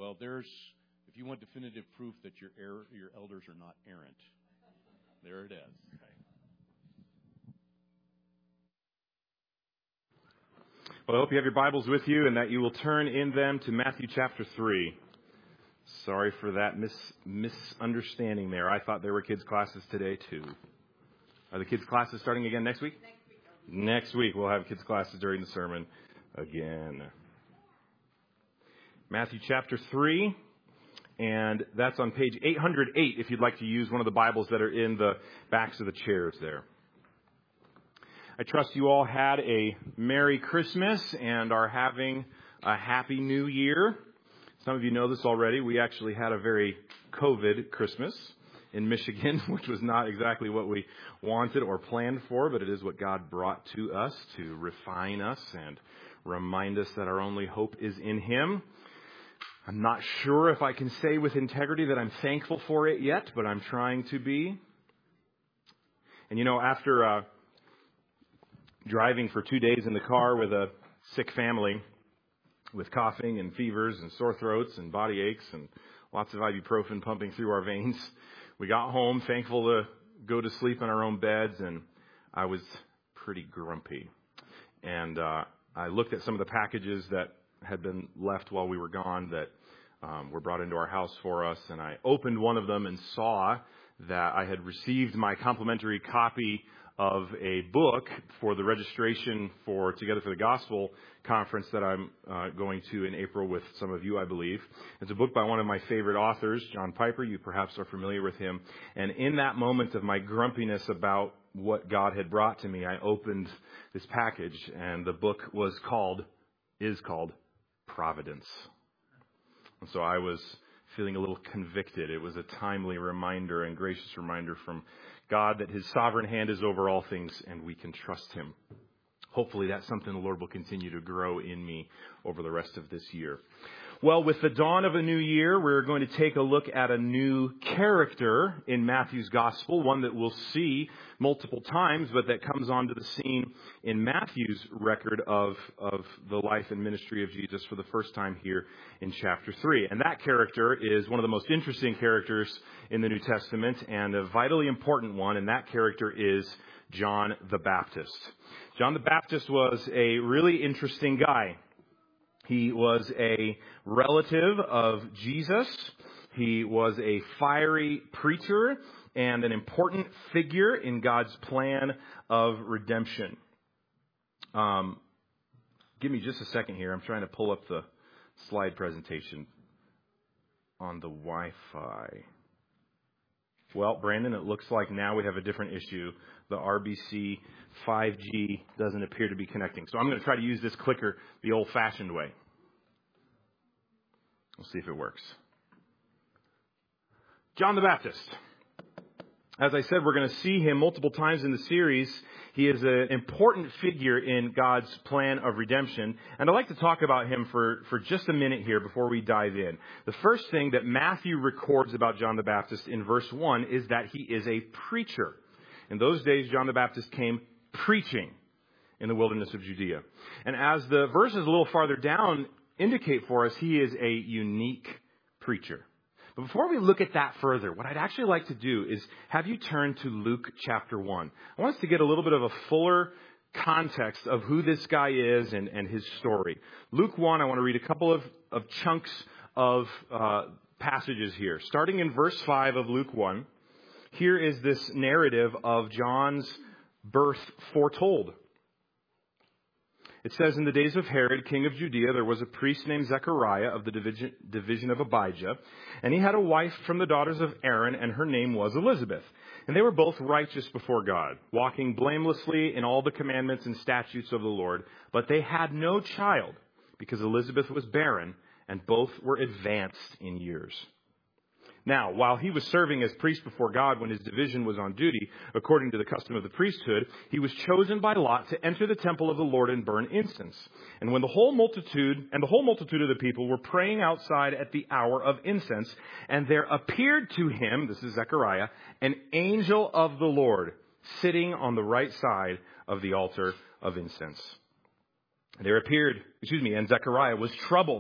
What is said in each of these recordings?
Well, if you want definitive proof that your elders are not errant, there it is. Okay. Well, I hope you have your Bibles with you and that you will turn in them to Matthew chapter 3. Sorry for that misunderstanding there. I thought there were kids' classes today, too. Are the kids' classes starting again next week? Next week we'll have kids' classes during the sermon again. Matthew chapter 3, and that's on page 808 if you'd like to use one of the Bibles that are in the backs of the chairs there. I trust you all had a Merry Christmas and are having a Happy New Year. Some of you know this already. We actually had a very COVID Christmas in Michigan, which was not exactly what we wanted or planned for, but it is what God brought to us to refine us and remind us that our only hope is in Him. I'm not sure if I can say with integrity that I'm thankful for it yet, but I'm trying to be. And after driving for 2 days in the car with a sick family with coughing and fevers and sore throats and body aches and lots of ibuprofen pumping through our veins, we got home, thankful to go to sleep in our own beds, and I was pretty grumpy. And I looked at some of the packages that had been left while we were gone that were brought into our house for us, and I opened one of them and saw that I had received my complimentary copy of a book for the registration for Together for the Gospel conference that I'm going to in April with some of you, I believe. It's a book by one of my favorite authors, John Piper. You perhaps are familiar with him. And in that moment of my grumpiness about what God had brought to me, I opened this package, and the book is called Providence. And so I was feeling a little convicted. It was a timely reminder and gracious reminder from God that His sovereign hand is over all things and we can trust Him. Hopefully that's something the Lord will continue to grow in me over the rest of this year. Well, with the dawn of a new year, we're going to take a look at a new character in Matthew's gospel, one that we'll see multiple times, but that comes onto the scene in Matthew's record of the life and ministry of Jesus for the first time here in chapter 3. And that character is one of the most interesting characters in the New Testament and a vitally important one, and that character is John the Baptist. John the Baptist was a really interesting guy. He was a relative of Jesus. He was a fiery preacher and an important figure in God's plan of redemption. Give me just a second here. I'm trying to pull up the slide presentation on the Wi-Fi. Well, Brandon, it looks like now we have a different issue. The RBC 5G doesn't appear to be connecting. So I'm going to try to use this clicker the old-fashioned way. We'll see if it works. John the Baptist. As I said, we're going to see him multiple times in the series. He is an important figure in God's plan of redemption. And I'd like to talk about him for just a minute here before we dive in. The first thing that Matthew records about John the Baptist in verse 1 is that he is a preacher. In those days, John the Baptist came preaching in the wilderness of Judea. And as the verses a little farther down indicate for us, he is a unique preacher. But before we look at that further, what I'd actually like to do is have you turn to Luke chapter 1. I want us to get a little bit of a fuller context of who this guy is and his story. Luke 1, I want to read a couple of chunks of passages here. Starting in verse 5 of Luke 1, here is this narrative of John's birth foretold. It says, in the days of Herod, king of Judea, there was a priest named Zechariah of the division of Abijah, and he had a wife from the daughters of Aaron, and her name was Elizabeth. And they were both righteous before God, walking blamelessly in all the commandments and statutes of the Lord. But they had no child, because Elizabeth was barren, and both were advanced in years. Now, while he was serving as priest before God when his division was on duty, according to the custom of the priesthood, he was chosen by lot to enter the temple of the Lord and burn incense. And when the whole multitude of the people were praying outside at the hour of incense, and there appeared to him, this is Zechariah, an angel of the Lord sitting on the right side of the altar of incense. And Zechariah was troubled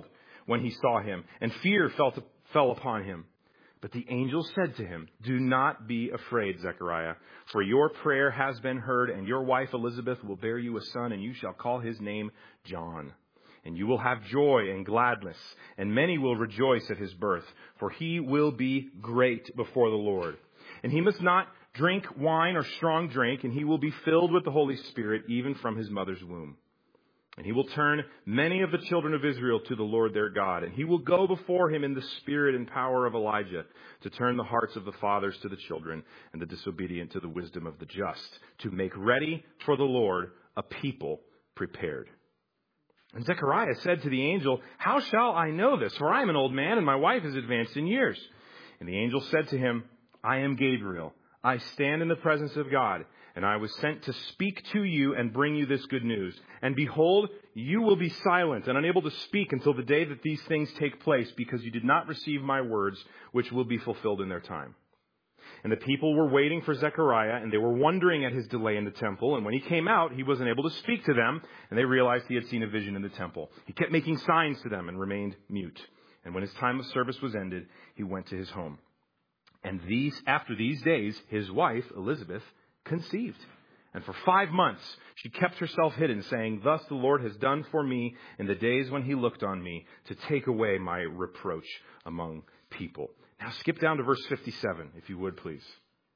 when he saw him, and fear fell upon him. But the angel said to him, "Do not be afraid, Zechariah, for your prayer has been heard, and your wife Elizabeth will bear you a son, and you shall call his name John. And you will have joy and gladness, and many will rejoice at his birth, for he will be great before the Lord. And he must not drink wine or strong drink, and he will be filled with the Holy Spirit even from his mother's womb. And he will turn many of the children of Israel to the Lord their God. And he will go before him in the spirit and power of Elijah to turn the hearts of the fathers to the children and the disobedient to the wisdom of the just, to make ready for the Lord a people prepared." And Zechariah said to the angel, "How shall I know this? For I am an old man and my wife is advanced in years." And the angel said to him, "I am Gabriel. I stand in the presence of God, and I was sent to speak to you and bring you this good news. And behold, you will be silent and unable to speak until the day that these things take place, because you did not receive my words, which will be fulfilled in their time." And the people were waiting for Zechariah, and they were wondering at his delay in the temple. And when he came out, he wasn't able to speak to them, and they realized he had seen a vision in the temple. He kept making signs to them and remained mute. And when his time of service was ended, he went to his home. And after these days, his wife, Elizabeth, conceived. And for 5 months, she kept herself hidden, saying, "Thus the Lord has done for me in the days when he looked on me to take away my reproach among people." Now skip down to verse 57, if you would, please.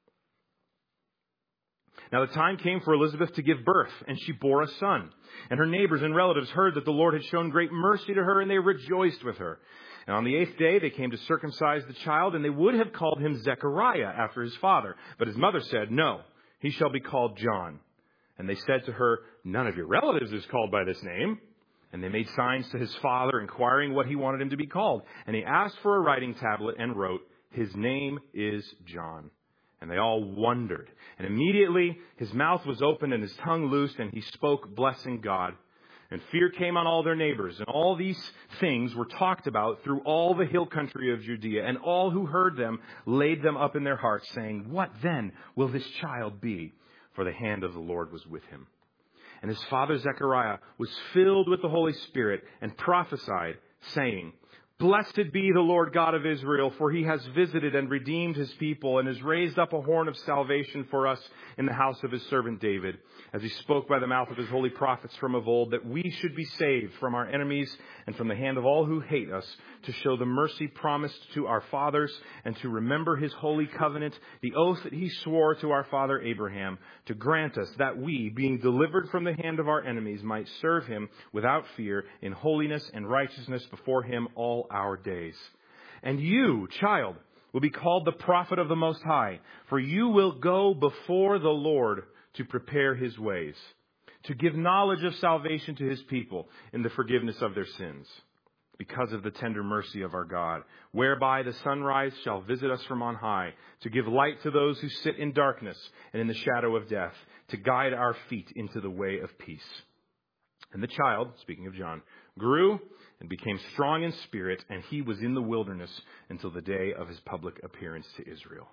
"Now the time came for Elizabeth to give birth, and she bore a son. And her neighbors and relatives heard that the Lord had shown great mercy to her, and they rejoiced with her. And on the 8th day, they came to circumcise the child, and they would have called him Zechariah after his father. But his mother said, 'No, he shall be called John.' And they said to her, 'None of your relatives is called by this name.' And they made signs to his father, inquiring what he wanted him to be called. And he asked for a writing tablet and wrote, 'His name is John.' And they all wondered. And immediately his mouth was opened and his tongue loosed, and he spoke, blessing God. And fear came on all their neighbors. And all these things were talked about through all the hill country of Judea. And all who heard them laid them up in their hearts, saying, 'What then will this child be?' For the hand of the Lord was with him. And his father Zechariah was filled with the Holy Spirit and prophesied, saying, 'Blessed be the Lord God of Israel, for he has visited and redeemed his people and has raised up a horn of salvation for us in the house of his servant David, as he spoke by the mouth of his holy prophets from of old, that we should be saved from our enemies and from the hand of all who hate us, to show the mercy promised to our fathers and to remember his holy covenant, the oath that he swore to our father Abraham, to grant us that we, being delivered from the hand of our enemies, might serve him without fear in holiness and righteousness before him all our days. And you, child, will be called the prophet of the Most High, for you will go before the Lord to prepare his ways, to give knowledge of salvation to his people in the forgiveness of their sins, because of the tender mercy of our God, whereby the sunrise shall visit us from on high, to give light to those who sit in darkness and in the shadow of death, to guide our feet into the way of peace.' And the child," speaking of John, "grew and became strong in spirit, and he was in the wilderness until the day of his public appearance to Israel."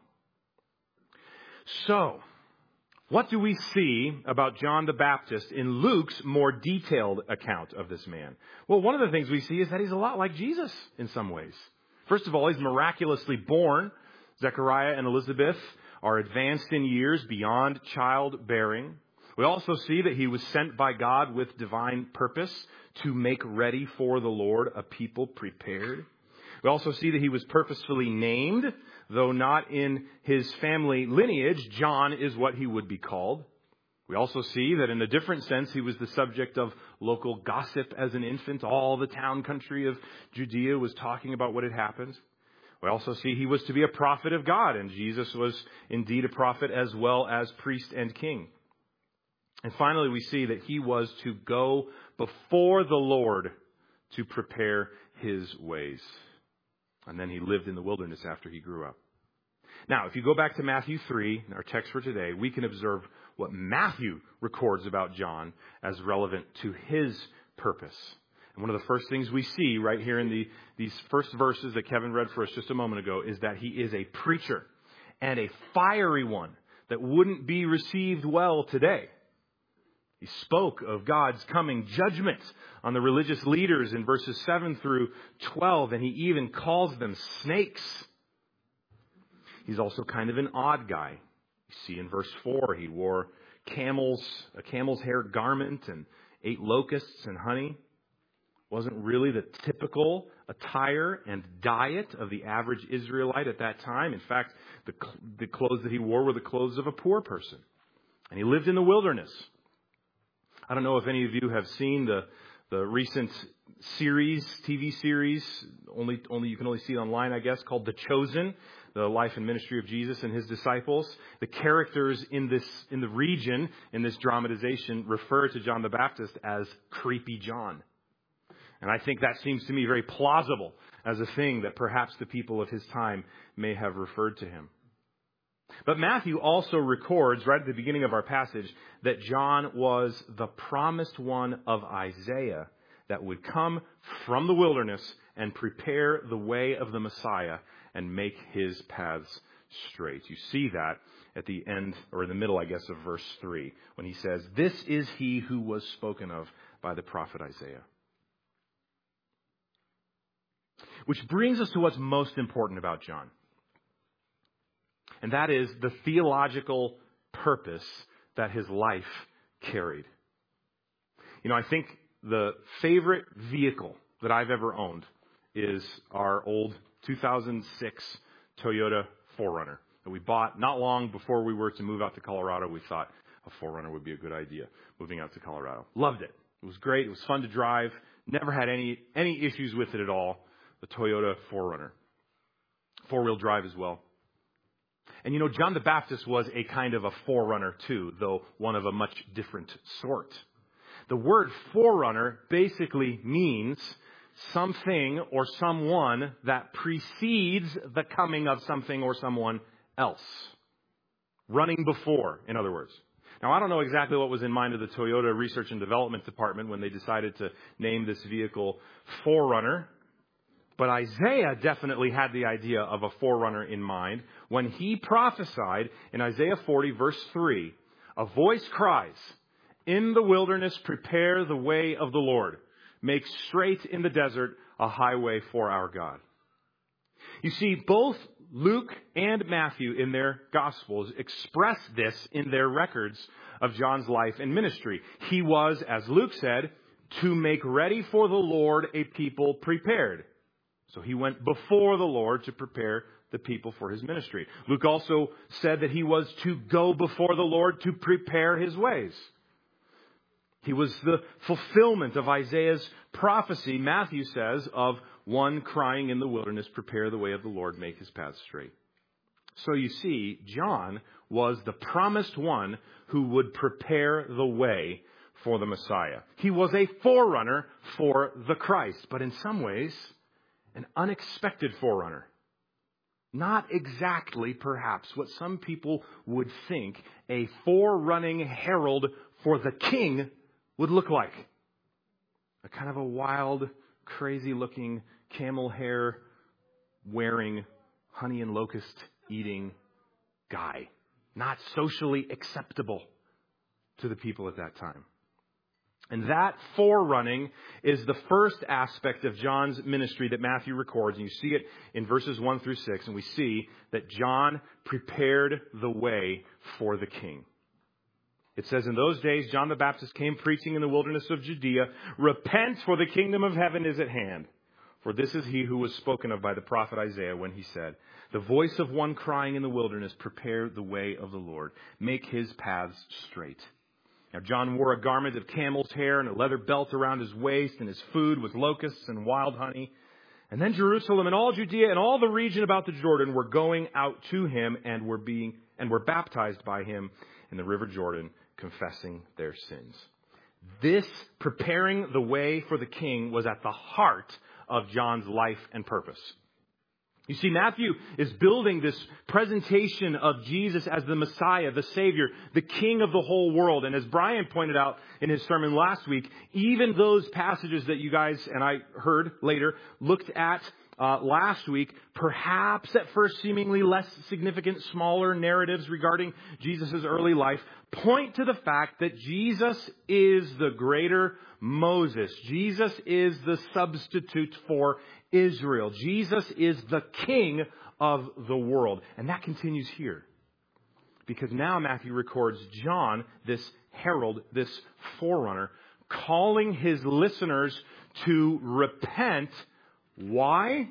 So, what do we see about John the Baptist in Luke's more detailed account of this man? Well, one of the things we see is that he's a lot like Jesus in some ways. First of all, he's miraculously born. Zechariah and Elizabeth are advanced in years beyond childbearing. We also see that he was sent by God with divine purpose to make ready for the Lord a people prepared. We also see that he was purposefully named, though not in his family lineage. John is what he would be called. We also see that in a different sense, he was the subject of local gossip as an infant. All the town country of Judea was talking about what had happened. We also see he was to be a prophet of God, and Jesus was indeed a prophet as well as priest and king. And finally, we see that he was to go before the Lord to prepare his ways. And then he lived in the wilderness after he grew up. Now, if you go back to Matthew 3, our text for today, we can observe what Matthew records about John as relevant to his purpose. And one of the first things we see right here in these first verses that Kevin read for us just a moment ago is that he is a preacher, and a fiery one that wouldn't be received well today. He spoke of God's coming judgment on the religious leaders in verses 7 through 12, and he even calls them snakes. He's also kind of an odd guy. You see in verse 4, he wore a camel's hair garment and ate locusts and honey. Wasn't really the typical attire and diet of the average Israelite at that time. In fact, the clothes that he wore were the clothes of a poor person. And he lived in the wilderness. I don't know if any of you have seen the recent TV series, you can only see it online, I guess, called The Chosen, the life and ministry of Jesus and his disciples. The characters in the region, in this dramatization, refer to John the Baptist as Creepy John. And I think that seems to me very plausible as a thing that perhaps the people of his time may have referred to him. But Matthew also records, right at the beginning of our passage, that John was the promised one of Isaiah that would come from the wilderness and prepare the way of the Messiah and make his paths straight. You see that at the end, or in the middle, I guess, of verse 3, when he says, "This is he who was spoken of by the prophet Isaiah." Which brings us to what's most important about John. And that is the theological purpose that his life carried. You know, I think the favorite vehicle that I've ever owned is our old 2006 Toyota 4Runner that we bought not long before we were to move out to Colorado. We thought a 4Runner would be a good idea moving out to Colorado. Loved it. It was great. It was fun to drive. Never had any issues with it at all. The Toyota 4Runner. 4-wheel drive as well. And you know, John the Baptist was a kind of a forerunner too, though one of a much different sort. The word forerunner basically means something or someone that precedes the coming of something or someone else. Running before, in other words. Now, I don't know exactly what was in mind of the Toyota Research and Development Department when they decided to name this vehicle 4Runner. But Isaiah definitely had the idea of a forerunner in mind when he prophesied in Isaiah 40, verse 3, "A voice cries, 'In the wilderness, prepare the way of the Lord. Make straight in the desert a highway for our God.'" You see, both Luke and Matthew in their Gospels express this in their records of John's life and ministry. He was, as Luke said, to make ready for the Lord a people prepared. So he went before the Lord to prepare the people for his ministry. Luke also said that he was to go before the Lord to prepare his ways. He was the fulfillment of Isaiah's prophecy, Matthew says, of one crying in the wilderness, "Prepare the way of the Lord, make his paths straight." So you see, John was the promised one who would prepare the way for the Messiah. He was a forerunner for the Christ, but in some ways, an unexpected forerunner. Not exactly, perhaps, what some people would think a forerunning herald for the king would look like. A kind of a wild, crazy-looking, camel hair wearing, honey and locust eating guy. Not socially acceptable to the people at that time. And that forerunning is the first aspect of John's ministry that Matthew records. And you see it in verses 1 through 6. And we see that John prepared the way for the king. It says, "In those days, John the Baptist came preaching in the wilderness of Judea, 'Repent, for the kingdom of heaven is at hand.' For this is he who was spoken of by the prophet Isaiah when he said, 'The voice of one crying in the wilderness, prepare the way of the Lord. Make his paths straight.' Now, John wore a garment of camel's hair and a leather belt around his waist, and his food was locusts and wild honey. And then Jerusalem and all Judea and all the region about the Jordan were going out to him and were baptized by him in the river Jordan, confessing their sins." This preparing the way for the king was at the heart of John's life and purpose. You see, Matthew is building this presentation of Jesus as the Messiah, the Savior, the King of the whole world. And as Brian pointed out in his sermon last week, even those passages that you guys and I heard later looked at last week, perhaps at first seemingly less significant, smaller narratives regarding Jesus' early life point to the fact that Jesus is the greater Moses. Jesus is the substitute for Israel. Jesus is the King of the world. And that continues here. Because now Matthew records John, this herald, this forerunner, calling his listeners to repent. Why?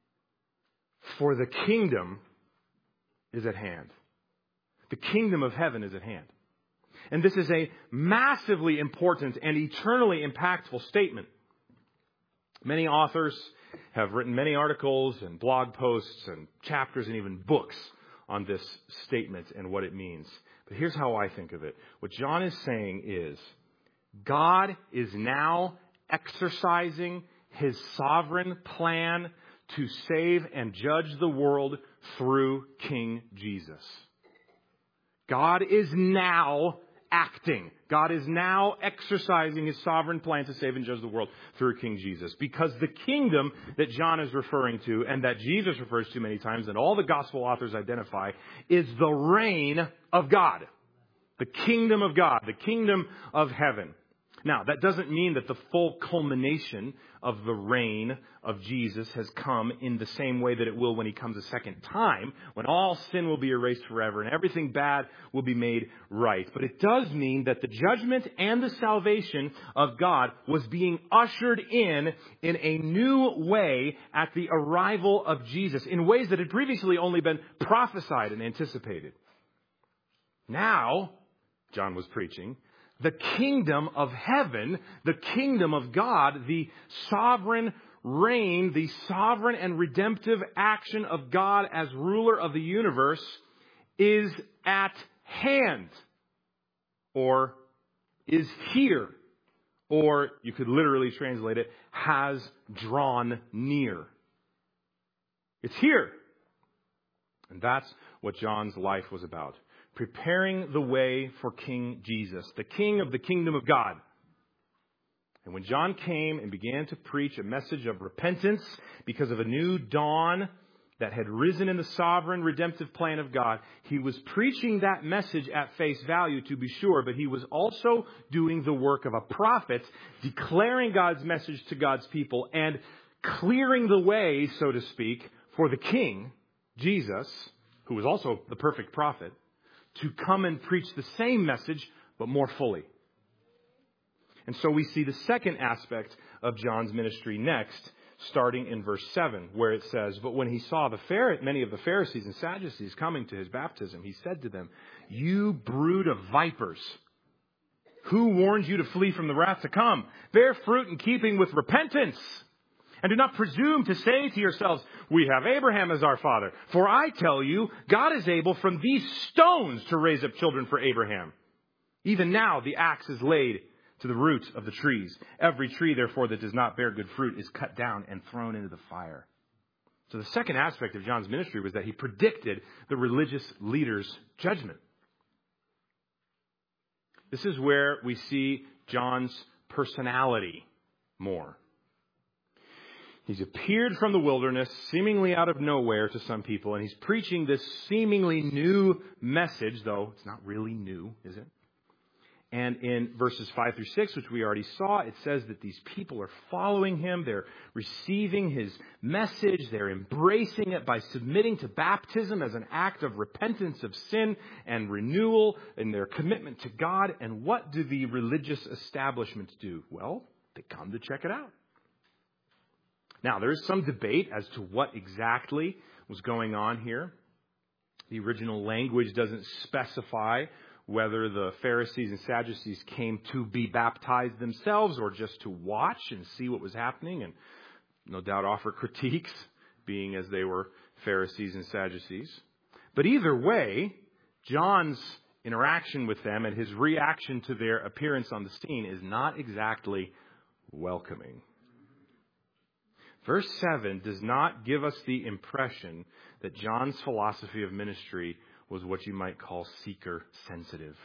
For the kingdom is at hand. The kingdom of heaven is at hand. And this is a massively important and eternally impactful statement. Many authors have written many articles and blog posts and chapters and even books on this statement and what it means. But here's how I think of it. What John is saying is, God is now exercising His sovereign plan to save and judge the world through King Jesus. God is now acting. God is now exercising His sovereign plan to save and judge the world through King Jesus. Because the kingdom that John is referring to and that Jesus refers to many times and all the gospel authors identify is the reign of God. The kingdom of God. The kingdom of heaven. Now, that doesn't mean that the full culmination of the reign of Jesus has come in the same way that it will when He comes a second time, when all sin will be erased forever and everything bad will be made right. But it does mean that the judgment and the salvation of God was being ushered in a new way at the arrival of Jesus, in ways that had previously only been prophesied and anticipated. Now, John was preaching, the kingdom of heaven, the kingdom of God, the sovereign reign, the sovereign and redemptive action of God as ruler of the universe is at hand, or is here, or you could literally translate it, has drawn near. It's here. And that's what John's life was about. Preparing the way for King Jesus, the King of the kingdom of God. And when John came and began to preach a message of repentance because of a new dawn that had risen in the sovereign redemptive plan of God, he was preaching that message at face value, to be sure, but he was also doing the work of a prophet, declaring God's message to God's people and clearing the way, so to speak, for the King, Jesus, who was also the perfect prophet, to come and preach the same message, but more fully. And so we see the second aspect of John's ministry next, starting in verse 7, where it says, "But when he saw many of the Pharisees and Sadducees coming to his baptism, he said to them, 'You brood of vipers, who warned you to flee from the wrath to come? Bear fruit in keeping with repentance. And do not presume to say to yourselves, we have Abraham as our father. For I tell you, God is able from these stones to raise up children for Abraham. Even now the axe is laid to the root of the trees. Every tree, therefore, that does not bear good fruit is cut down and thrown into the fire.'" So the second aspect of John's ministry was that he predicted the religious leaders' judgment. This is where we see John's personality more. He's appeared from the wilderness, seemingly out of nowhere to some people, and he's preaching this seemingly new message, though it's not really new, is it? And in verses 5 through 6, which we already saw, it says that these people are following him. They're receiving his message. They're embracing it by submitting to baptism as an act of repentance of sin and renewal in their commitment to God. And what do the religious establishments do? Well, they come to check it out. Now, there is some debate as to what exactly was going on here. The original language doesn't specify whether the Pharisees and Sadducees came to be baptized themselves or just to watch and see what was happening and no doubt offer critiques, being as they were Pharisees and Sadducees. But either way, John's interaction with them and his reaction to their appearance on the scene is not exactly welcoming. Verse 7 does not give us the impression that John's philosophy of ministry was what you might call seeker-sensitive.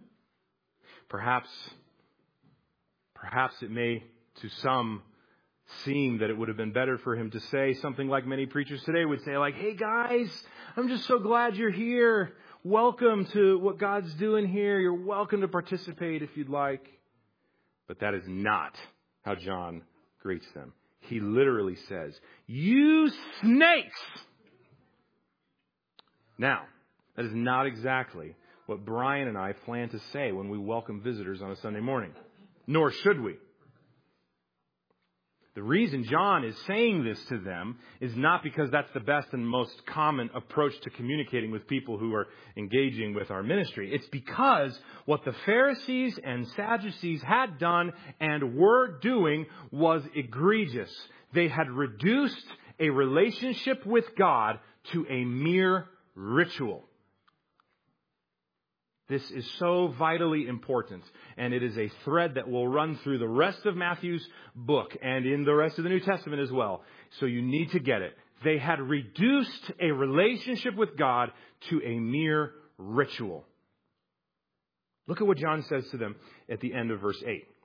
Perhaps it may, to some, seem that it would have been better for him to say something like many preachers today would say, like, hey guys, I'm just so glad you're here. Welcome to what God's doing here. You're welcome to participate if you'd like. But that is not how John greets them. He literally says, you snakes! Now, that is not exactly what Brian and I plan to say when we welcome visitors on a Sunday morning. Nor should we. The reason John is saying this to them is not because that's the best and most common approach to communicating with people who are engaging with our ministry. It's because what the Pharisees and Sadducees had done and were doing was egregious. They had reduced a relationship with God to a mere ritual. This is so vitally important, and it is a thread that will run through the rest of Matthew's book and in the rest of the New Testament as well. So you need to get it. They had reduced a relationship with God to a mere ritual. Look at what John says to them at the end of verse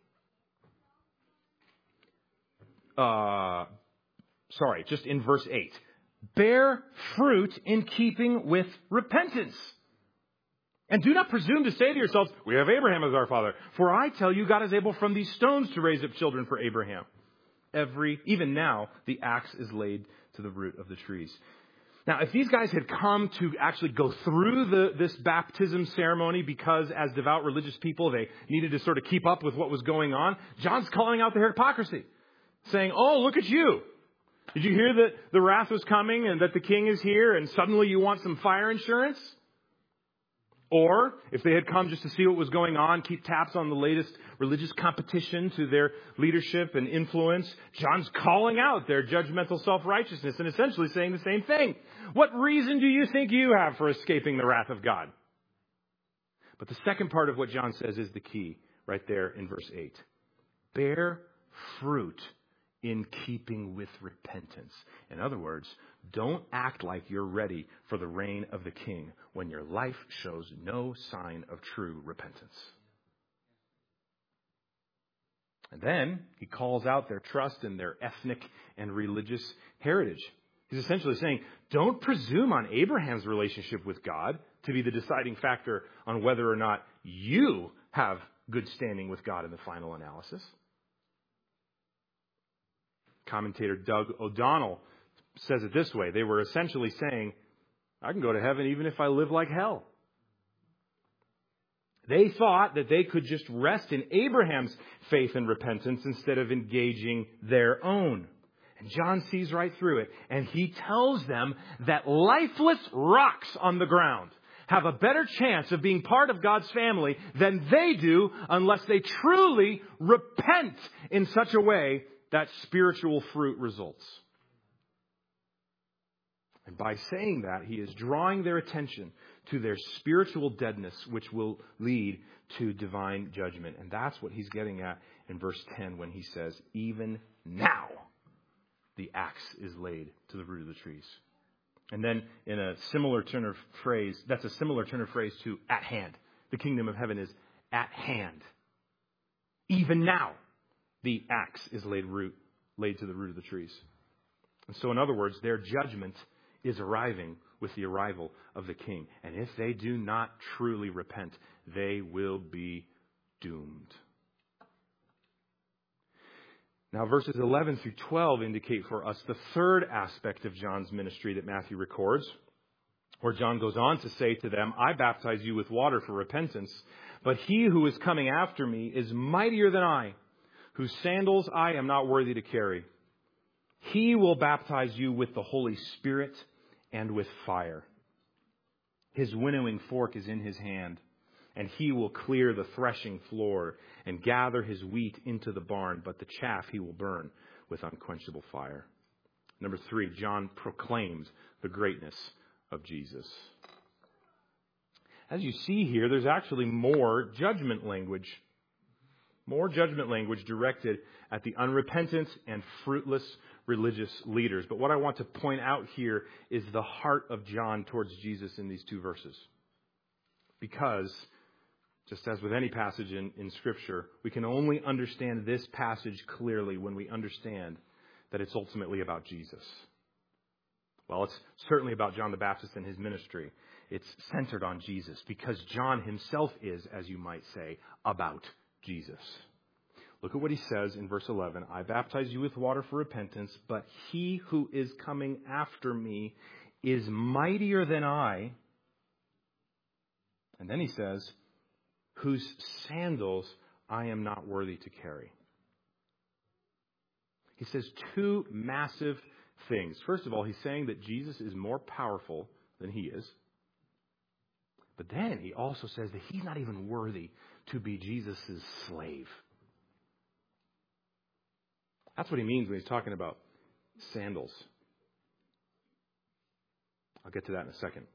8. Just in verse 8. Bear fruit in keeping with repentance. And do not presume to say to yourselves, we have Abraham as our father. For I tell you, God is able from these stones to raise up children for Abraham. Even now, the axe is laid to the root of the trees. Now, if these guys had come to actually go through this baptism ceremony because as devout religious people, they needed to sort of keep up with what was going on, John's calling out their hypocrisy, saying, oh, look at you. Did you hear that the wrath was coming and that the king is here and suddenly you want some fire insurance? Or, if they had come just to see what was going on, keep tabs on the latest religious competition to their leadership and influence, John's calling out their judgmental self-righteousness and essentially saying the same thing. What reason do you think you have for escaping the wrath of God? But the second part of what John says is the key right there in verse 8. Bear fruit in keeping with repentance. In other words, don't act like you're ready for the reign of the king when your life shows no sign of true repentance. And then he calls out their trust in their ethnic and religious heritage. He's essentially saying, don't presume on Abraham's relationship with God to be the deciding factor on whether or not you have good standing with God in the final analysis. Commentator Doug O'Donnell says it this way. They were essentially saying, I can go to heaven even if I live like hell. They thought that they could just rest in Abraham's faith and repentance instead of engaging their own. And John sees right through it. And he tells them that lifeless rocks on the ground have a better chance of being part of God's family than they do unless they truly repent in such a way that spiritual fruit results. And by saying that, he is drawing their attention to their spiritual deadness, which will lead to divine judgment. And that's what he's getting at in verse 10 when he says, even now the axe is laid to the root of the trees. And then in a similar turn of phrase, that's a similar turn of phrase to at hand. The kingdom of heaven is at hand. Even now the axe is laid to the root of the trees. And so in other words, their judgment is arriving with the arrival of the king. And if they do not truly repent, they will be doomed. Now, verses 11 through 12 indicate for us the third aspect of John's ministry that Matthew records, where John goes on to say to them, I baptize you with water for repentance, but he who is coming after me is mightier than I, whose sandals I am not worthy to carry. He will baptize you with the Holy Spirit and with fire. His winnowing fork is in his hand, and he will clear the threshing floor and gather his wheat into the barn, but the chaff he will burn with unquenchable fire. Number 3, John proclaims the greatness of Jesus. As you see here, there's actually more judgment language. More judgment language directed at the unrepentant and fruitless religious leaders. But what I want to point out here is the heart of John towards Jesus in these two verses. Because, just as with any passage in Scripture, we can only understand this passage clearly when we understand that it's ultimately about Jesus? Well, it's certainly about John the Baptist and his ministry. It's centered on Jesus because John himself is, as you might say, about Jesus. Look at what he says in verse 11. I baptize you with water for repentance, but he who is coming after me is mightier than I. And then he says, whose sandals I am not worthy to carry. He says two massive things. First of all, he's saying that Jesus is more powerful than he is. But then he also says that he's not even worthy to be Jesus' slave. That's what he means when he's talking about sandals. I'll get to that in a second.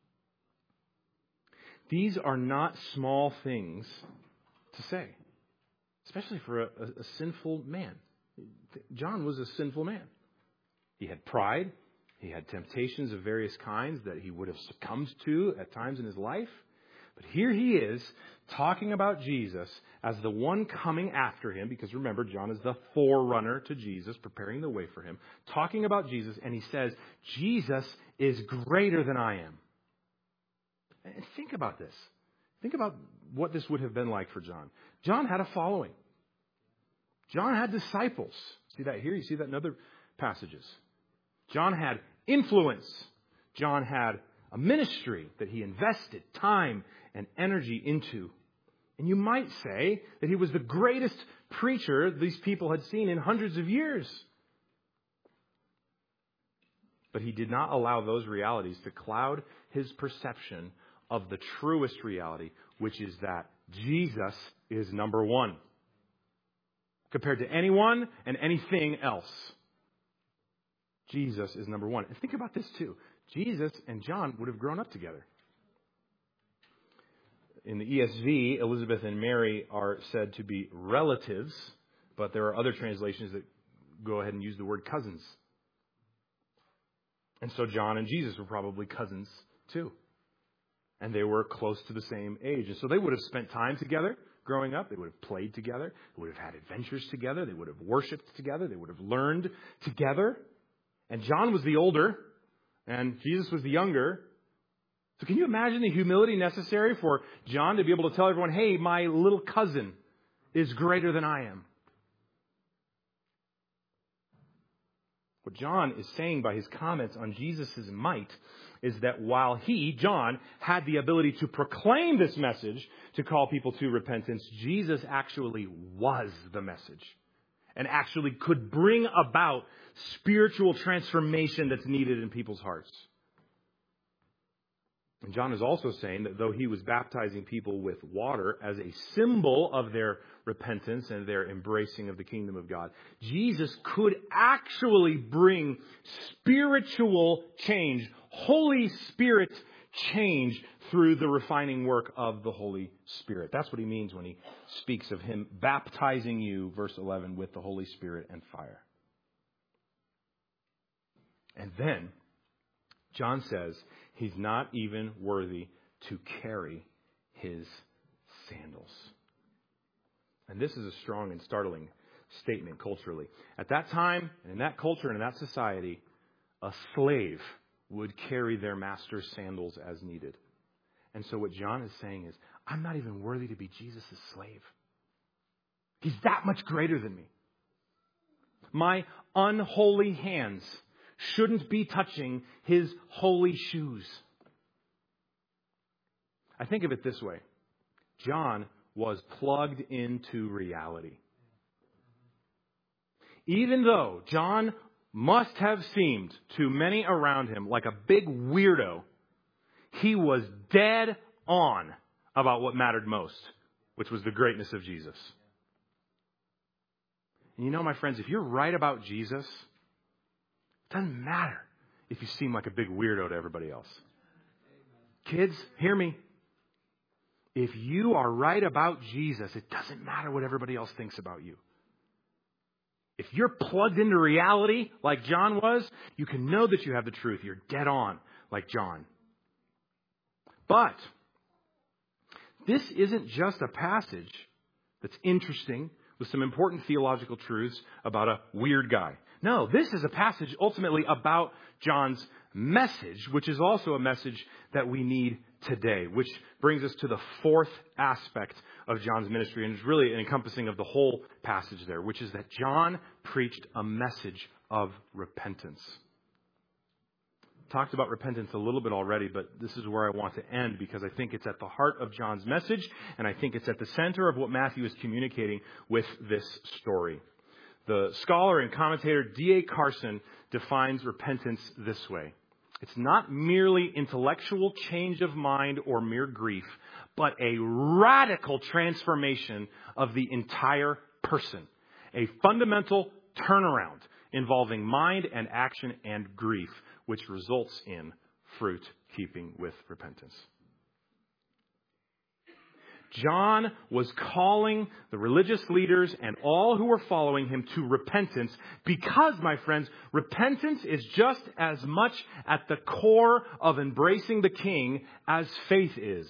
These are not small things to say, especially for a sinful man. John was a sinful man. He had pride. He had temptations of various kinds that he would have succumbed to at times in his life. But here he is talking about Jesus as the one coming after him, because remember, John is the forerunner to Jesus, preparing the way for him, talking about Jesus, and he says, Jesus is greater than I am. And think about this. Think about what this would have been like for John. John had a following. John had disciples. See that here? You see that in other passages. John had influence. John had a ministry that he invested time and energy into. And you might say that he was the greatest preacher these people had seen in hundreds of years. But he did not allow those realities to cloud his perception of the truest reality, which is that Jesus is number one compared to anyone and anything else. Jesus is number one. And think about this too. Jesus and John would have grown up together. In the ESV, Elizabeth and Mary are said to be relatives, but there are other translations that go ahead and use the word cousins. And so John and Jesus were probably cousins too. And they were close to the same age. And so they would have spent time together growing up. They would have played together. They would have had adventures together. They would have worshipped together. They would have learned together. And John was the older, and Jesus was the younger. So can you imagine the humility necessary for John to be able to tell everyone, hey, my little cousin is greater than I am? What John is saying by his comments on Jesus' might is that while he, John, had the ability to proclaim this message to call people to repentance, Jesus actually was the message and actually could bring about spiritual transformation that's needed in people's hearts. And John is also saying that though he was baptizing people with water as a symbol of their repentance and their embracing of the kingdom of God, Jesus could actually bring spiritual change, Holy Spirit change through the refining work of the Holy Spirit. That's what he means when he speaks of him baptizing you, verse 11, with the Holy Spirit and fire. And then John says he's not even worthy to carry his sandals. And this is a strong and startling statement culturally. At that time, and in that culture and in that society, a slave would carry their master's sandals as needed. And so what John is saying is, I'm not even worthy to be Jesus' slave. He's that much greater than me. My unholy hands shouldn't be touching his holy shoes. I think of it this way. John was plugged into reality. Even though John must have seemed to many around him like a big weirdo, he was dead on about what mattered most, which was the greatness of Jesus. And you know, my friends, if you're right about Jesus, it doesn't matter if you seem like a big weirdo to everybody else. Kids, hear me. If you are right about Jesus, it doesn't matter what everybody else thinks about you. If you're plugged into reality like John was, you can know that you have the truth. You're dead on like John. But this isn't just a passage that's interesting with some important theological truths about a weird guy. No, this is a passage ultimately about John's message, which is also a message that we need today, which brings us to the fourth aspect of John's ministry, and it's really an encompassing of the whole passage there, which is that John preached a message of repentance. Talked about repentance a little bit already, but this is where I want to end because I think it's at the heart of John's message, and I think it's at the center of what Matthew is communicating with this story. The scholar and commentator D.A. Carson defines repentance this way. It's not merely intellectual change of mind or mere grief, but a radical transformation of the entire person. A fundamental turnaround involving mind and action and grief, which results in fruit keeping with repentance. John was calling the religious leaders and all who were following him to repentance because, my friends, repentance is just as much at the core of embracing the King as faith is.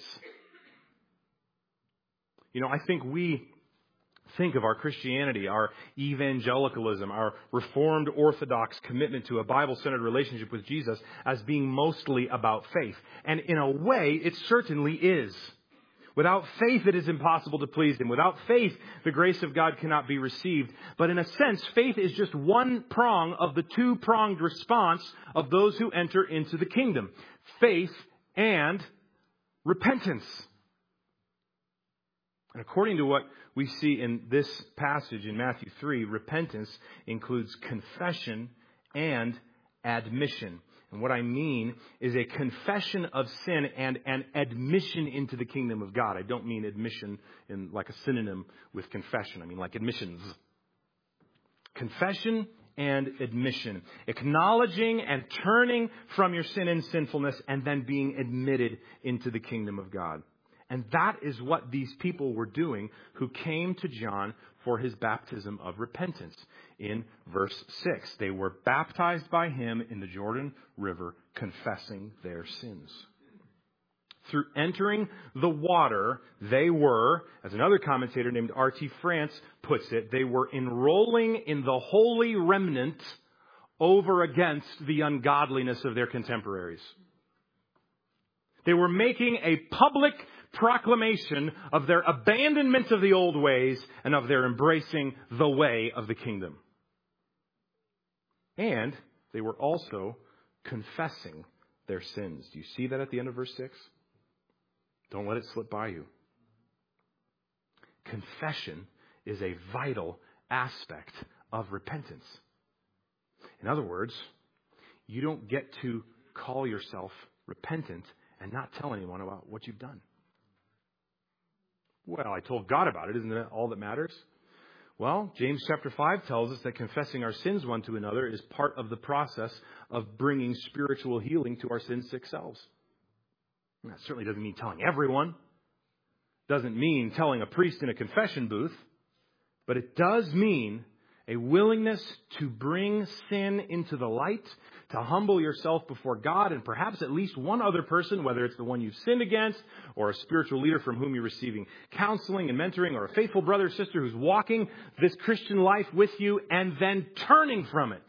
You know, I think we think of our Christianity, our evangelicalism, our Reformed Orthodox commitment to a Bible-centered relationship with Jesus as being mostly about faith. And in a way, it certainly is. Without faith, it is impossible to please Him. Without faith, the grace of God cannot be received. But in a sense, faith is just one prong of the two-pronged response of those who enter into the kingdom. Faith and repentance. And according to what we see in this passage in Matthew 3, repentance includes confession and admission. And what I mean is a confession of sin and an admission into the kingdom of God. I don't mean admission in like a synonym with confession. I mean like admissions. Confession and admission. Acknowledging and turning from your sin and sinfulness and then being admitted into the kingdom of God. And that is what these people were doing who came to John for his baptism of repentance. In verse 6, they were baptized by him in the Jordan River, confessing their sins. Through entering the water, they were, as another commentator named R.T. France puts it, they were enrolling in the holy remnant over against the ungodliness of their contemporaries. They were making a public proclamation of their abandonment of the old ways and of their embracing the way of the kingdom. And they were also confessing their sins. Do you see that at the end of verse 6? Don't let it slip by you. Confession is a vital aspect of repentance. In other words, you don't get to call yourself repentant and not tell anyone about what you've done. Well, I told God about it. Isn't that all that matters? Well, James chapter 5 tells us that confessing our sins one to another is part of the process of bringing spiritual healing to our sin-sick selves. And that certainly doesn't mean telling everyone. Doesn't mean telling a priest in a confession booth. But it does mean a willingness to bring sin into the light, to humble yourself before God and perhaps at least one other person, whether it's the one you've sinned against or a spiritual leader from whom you're receiving counseling and mentoring, or a faithful brother or sister who's walking this Christian life with you and then turning from it.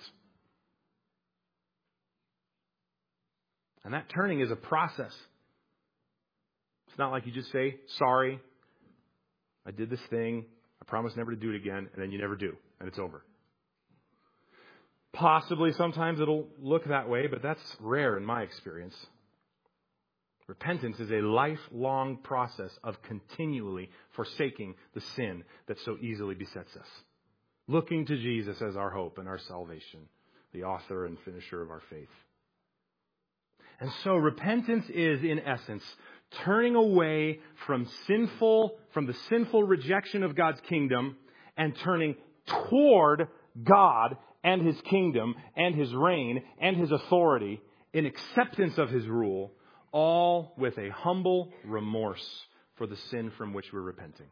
And that turning is a process. It's not like you just say, sorry, I did this thing, I promise never to do it again, and then you never do, and it's over. Possibly sometimes it'll look that way, but that's rare in my experience. Repentance is a lifelong process of continually forsaking the sin that so easily besets us. Looking to Jesus as our hope and our salvation, the author and finisher of our faith. And so repentance is, in essence, turning away from the sinful rejection of God's kingdom and turning toward God and His kingdom and His reign and His authority in acceptance of His rule, all with a humble remorse for the sin from which we're repenting.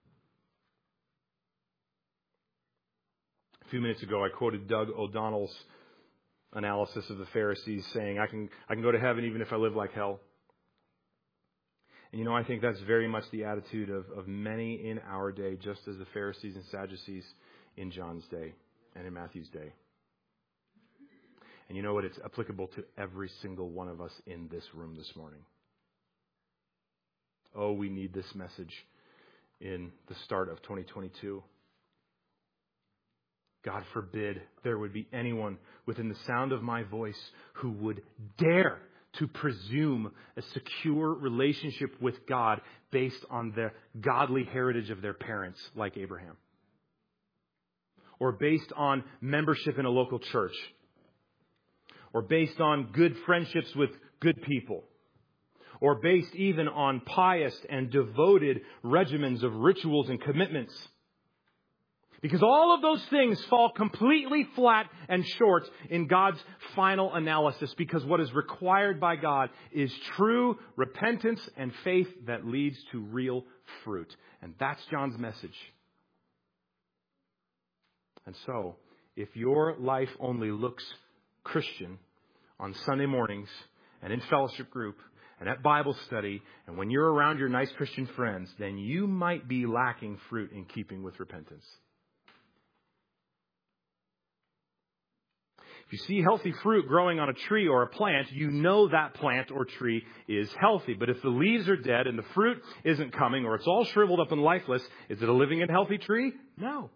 A few minutes ago, I quoted Doug O'Donnell's analysis of the Pharisees saying, I can go to heaven even if I live like hell. And I think that's very much the attitude of many in our day, just as the Pharisees and Sadducees in John's day and in Matthew's day. And you know what? It's applicable to every single one of us in this room this morning. Oh, we need this message in the start of 2022. God forbid there would be anyone within the sound of my voice who would dare to presume a secure relationship with God based on the godly heritage of their parents, like Abraham. Or based on membership in a local church. Or based on good friendships with good people. Or based even on pious and devoted regimens of rituals and commitments. Because all of those things fall completely flat and short in God's final analysis. Because what is required by God is true repentance and faith that leads to real fruit. And that's John's message. And so, if your life only looks Christian on Sunday mornings and in fellowship group and at Bible study and when you're around your nice Christian friends, then you might be lacking fruit in keeping with repentance. If you see healthy fruit growing on a tree or a plant, you know that plant or tree is healthy. But if the leaves are dead and the fruit isn't coming or it's all shriveled up and lifeless, is it a living and healthy tree? No.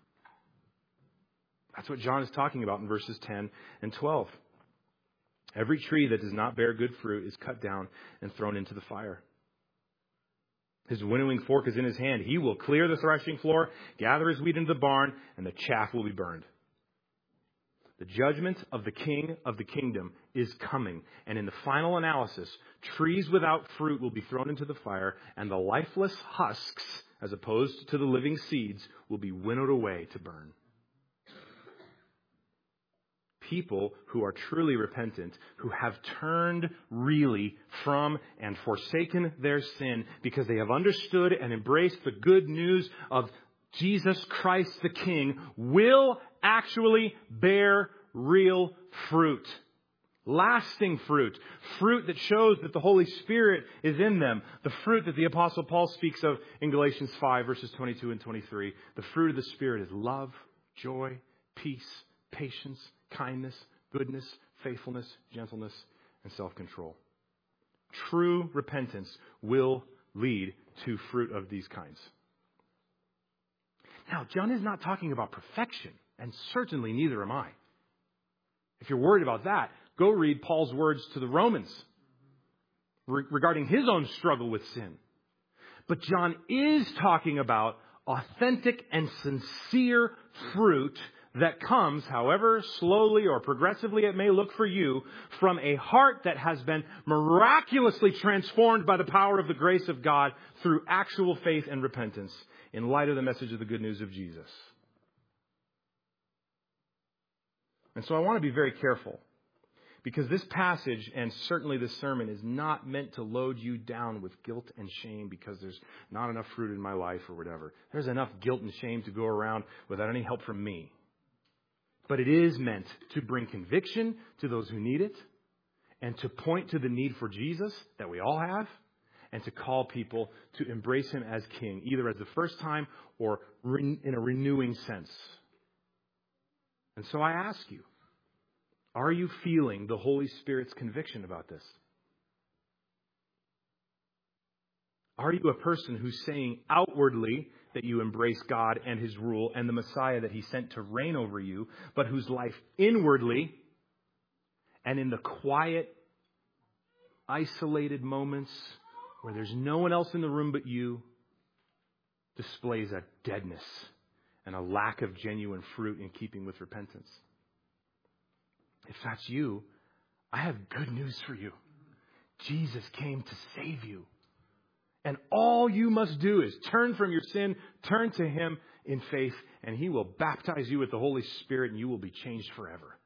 That's what John is talking about in verses 10 and 12. Every tree that does not bear good fruit is cut down and thrown into the fire. His winnowing fork is in his hand. He will clear the threshing floor, gather his wheat into the barn, and the chaff will be burned. The judgment of the king of the kingdom is coming. And in the final analysis, trees without fruit will be thrown into the fire, and the lifeless husks, as opposed to the living seeds, will be winnowed away to burn. People who are truly repentant, who have turned really from and forsaken their sin because they have understood and embraced the good news of Jesus Christ the King, will actually bear real fruit. Lasting fruit. Fruit that shows that the Holy Spirit is in them. The fruit that the Apostle Paul speaks of in Galatians 5 verses 22 and 23. The fruit of the Spirit is love, joy, peace, patience, kindness, goodness, faithfulness, gentleness, and self-control. True repentance will lead to fruit of these kinds. Now, John is not talking about perfection, and certainly neither am I. If you're worried about that, go read Paul's words to the Romans regarding his own struggle with sin. But John is talking about authentic and sincere fruit that comes, however slowly or progressively it may look for you, from a heart that has been miraculously transformed by the power of the grace of God through actual faith and repentance in light of the message of the good news of Jesus. And so I want to be very careful, because this passage and certainly this sermon is not meant to load you down with guilt and shame because there's not enough fruit in my life or whatever. There's enough guilt and shame to go around without any help from me. But it is meant to bring conviction to those who need it and to point to the need for Jesus that we all have and to call people to embrace him as king, either as the first time or in a renewing sense. And so I ask you, are you feeling the Holy Spirit's conviction about this? Are you a person who's saying outwardly that you embrace God and his rule and the Messiah that he sent to reign over you, but whose life inwardly and in the quiet, isolated moments where there's no one else in the room but you displays a deadness and a lack of genuine fruit in keeping with repentance? If that's you, I have good news for you. Jesus came to save you. And all you must do is turn from your sin, turn to him in faith, and he will baptize you with the Holy Spirit, and you will be changed forever.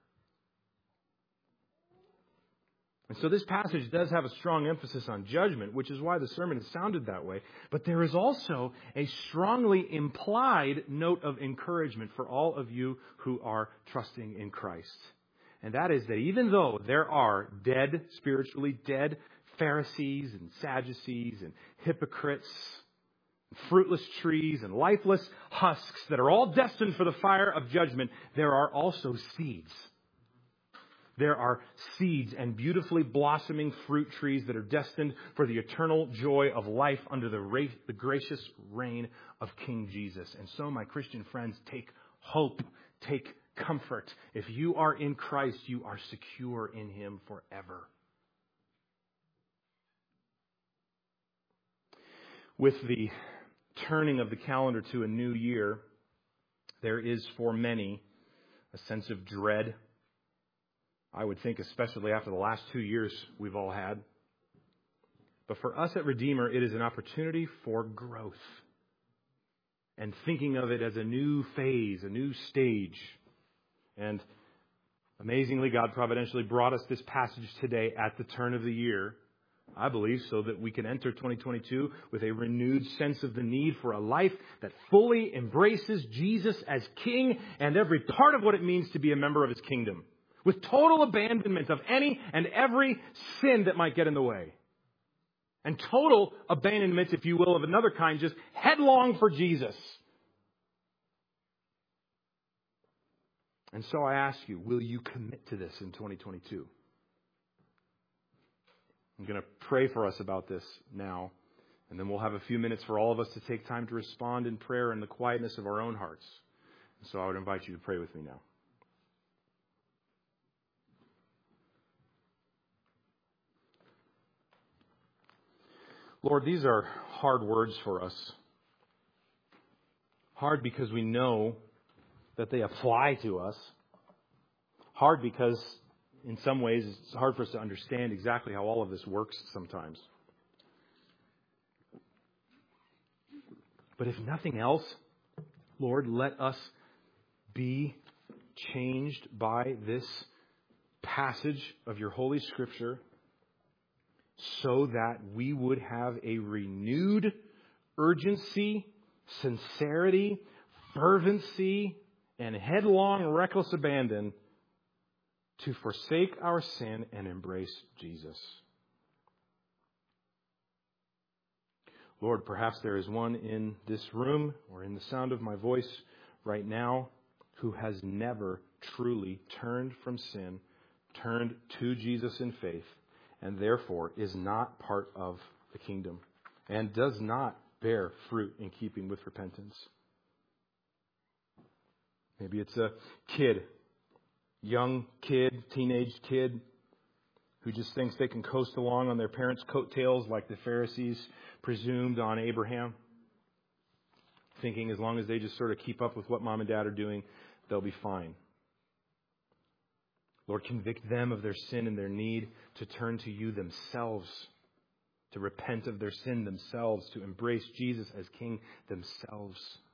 And so this passage does have a strong emphasis on judgment, which is why the sermon is sounded that way. But there is also a strongly implied note of encouragement for all of you who are trusting in Christ. And that is that even though there are dead, spiritually dead, Pharisees and Sadducees and hypocrites, fruitless trees and lifeless husks that are all destined for the fire of judgment, there are also seeds. There are seeds and beautifully blossoming fruit trees that are destined for the eternal joy of life under the gracious reign of King Jesus. And so, my Christian friends, take hope, take comfort. If you are in Christ, you are secure in Him forever. With the turning of the calendar to a new year, there is for many a sense of dread. I would think especially after the last 2 years we've all had. But for us at Redeemer, it is an opportunity for growth. And thinking of it as a new phase, a new stage. And amazingly, God providentially brought us this passage today at the turn of the year, I believe, so that we can enter 2022 with a renewed sense of the need for a life that fully embraces Jesus as King and every part of what it means to be a member of His kingdom, with total abandonment of any and every sin that might get in the way. And total abandonment, if you will, of another kind, just headlong for Jesus. And so I ask you, will you commit to this in 2022? I'm going to pray for us about this now, and then we'll have a few minutes for all of us to take time to respond in prayer in the quietness of our own hearts. So I would invite you to pray with me now. Lord, these are hard words for us. Hard because we know that they apply to us. Hard because, in some ways, it's hard for us to understand exactly how all of this works sometimes. But if nothing else, Lord, let us be changed by this passage of your Holy Scripture, so that we would have a renewed urgency, sincerity, fervency, and headlong, reckless abandon to forsake our sin and embrace Jesus. Lord, perhaps there is one in this room or in the sound of my voice right now who has never truly turned from sin, turned to Jesus in faith, and therefore is not part of the kingdom and does not bear fruit in keeping with repentance. Maybe it's a kid, young kid, teenage kid, who just thinks they can coast along on their parents' coattails like the Pharisees presumed on Abraham, thinking as long as they just sort of keep up with what mom and dad are doing, they'll be fine. Lord, convict them of their sin and their need to turn to you themselves, to repent of their sin themselves, to embrace Jesus as King themselves.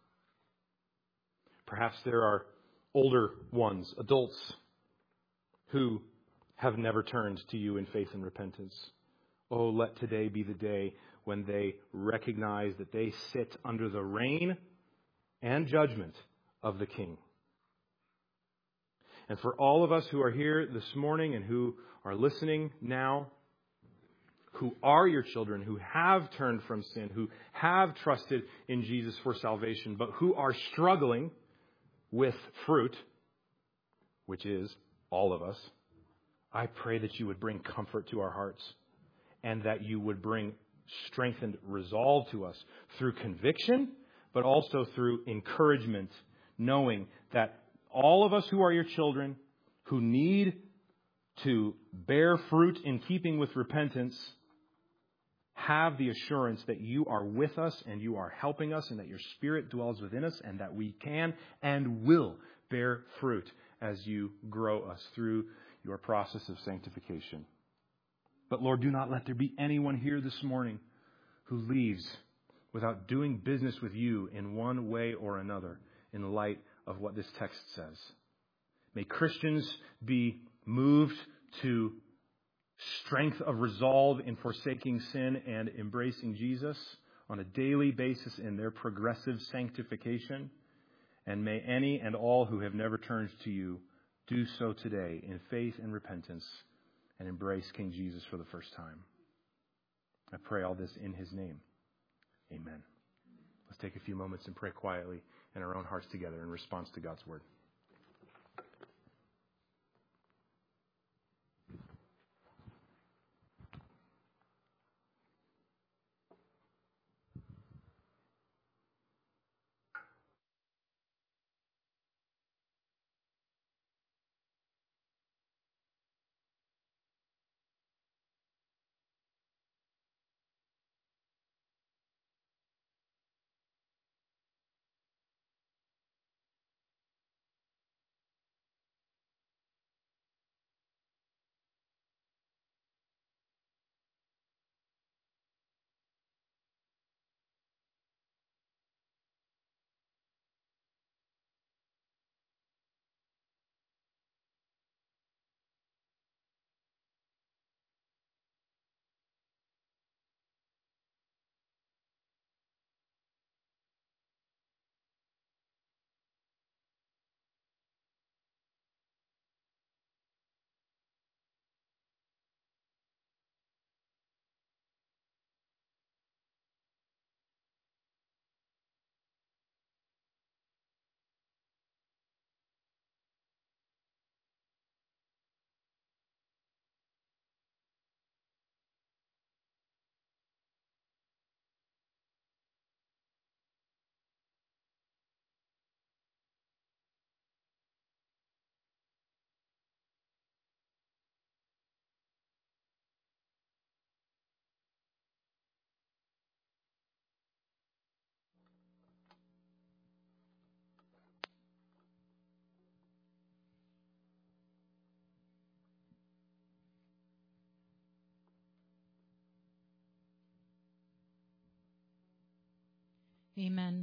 Perhaps there are older ones, adults, who have never turned to you in faith and repentance. Oh, let today be the day when they recognize that they sit under the reign and judgment of the King. And for all of us who are here this morning and who are listening now, who are your children, who have turned from sin, who have trusted in Jesus for salvation, but who are struggling with fruit, which is all of us, I pray that you would bring comfort to our hearts and that you would bring strengthened resolve to us through conviction, but also through encouragement, knowing that all of us who are your children, who need to bear fruit in keeping with repentance, have the assurance that you are with us and you are helping us and that your Spirit dwells within us and that we can and will bear fruit as you grow us through your process of sanctification. But Lord, do not let there be anyone here this morning who leaves without doing business with you in one way or another in light of what this text says. May Christians be moved to strength of resolve in forsaking sin and embracing Jesus on a daily basis in their progressive sanctification. And may any and all who have never turned to you do so today in faith and repentance and embrace King Jesus for the first time. I pray all this in his name. Amen. Let's take a few moments and pray quietly in our own hearts together in response to God's word. Amen.